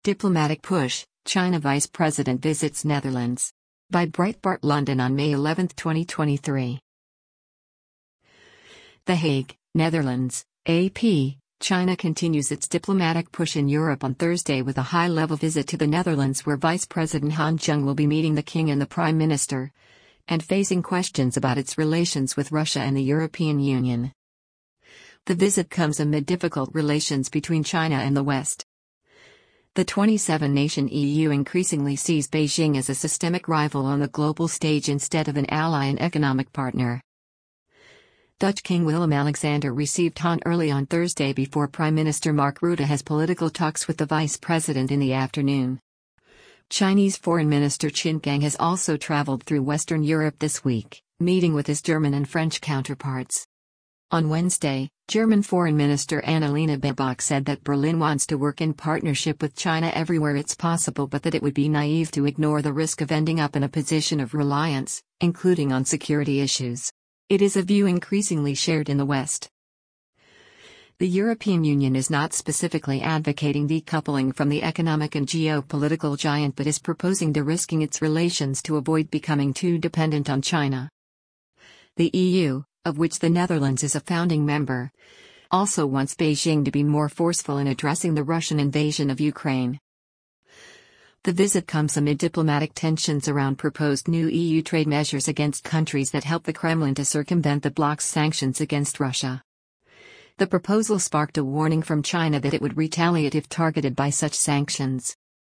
Diplomatic push, China Vice President visits Netherlands. By Breitbart London on May 11, 2023. The Hague, Netherlands, AP. China continues its diplomatic push in Europe on Thursday with a high-level visit to the Netherlands where Vice President Han Zheng will be meeting the King and the Prime Minister, and facing questions about its relations with Russia and the European Union. The visit comes amid difficult relations between China and the West. The 27-nation EU increasingly sees Beijing as a systemic rival on the global stage instead of an ally and economic partner. Dutch King Willem-Alexander received Han early on Thursday before Prime Minister Mark Rutte has political talks with the Vice President in the afternoon. Chinese Foreign Minister Qin Gang has also traveled through Western Europe this week, meeting with his German and French counterparts. On Wednesday, German Foreign Minister Annalena Baerbock said that Berlin wants to work in partnership with China everywhere it's possible, but that it would be naive to ignore the risk of ending up in a position of reliance, including on security issues. It is a view increasingly shared in the West. The European Union is not specifically advocating decoupling from the economic and geopolitical giant but is proposing de-risking its relations to avoid becoming too dependent on China. The EU, of which the Netherlands is a founding member, also wants Beijing to be more forceful in addressing the Russian invasion of Ukraine. The visit comes amid diplomatic tensions around proposed new EU trade measures against countries that help the Kremlin to circumvent the bloc's sanctions against Russia. The proposal sparked a warning from China that it would retaliate if targeted by such sanctions.